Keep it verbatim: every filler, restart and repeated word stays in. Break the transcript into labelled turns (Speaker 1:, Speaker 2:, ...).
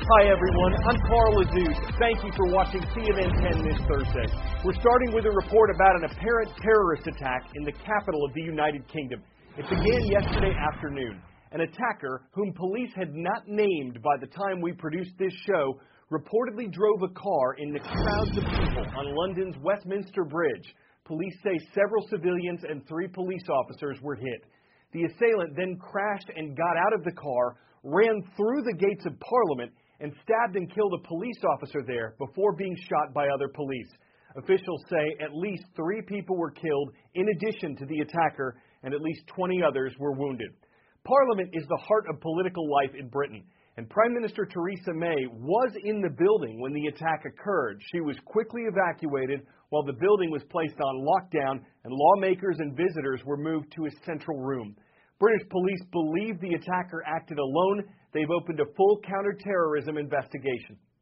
Speaker 1: Hi everyone, I'm Carl Azuz. Thank you for watching C N N ten this Thursday. We're starting with a report about an apparent terrorist attack in the capital of the United Kingdom. It began yesterday afternoon. An attacker, whom police had not named by the time we produced this show, reportedly drove a car into crowds of people on London's Westminster Bridge. Police say several civilians and three police officers were hit. The assailant then crashed and got out of the car, ran through the gates of Parliament, and stabbed and killed a police officer there before being shot by other police. Officials say at least three people were killed in addition to the attacker, and at least twenty others were wounded. Parliament is the heart of political life in Britain, and Prime Minister Theresa May was in the building when the attack occurred. She was quickly evacuated while the building was placed on lockdown, and lawmakers and visitors were moved to a central room. British police believe the attacker acted alone. They've opened a full counter-terrorism investigation.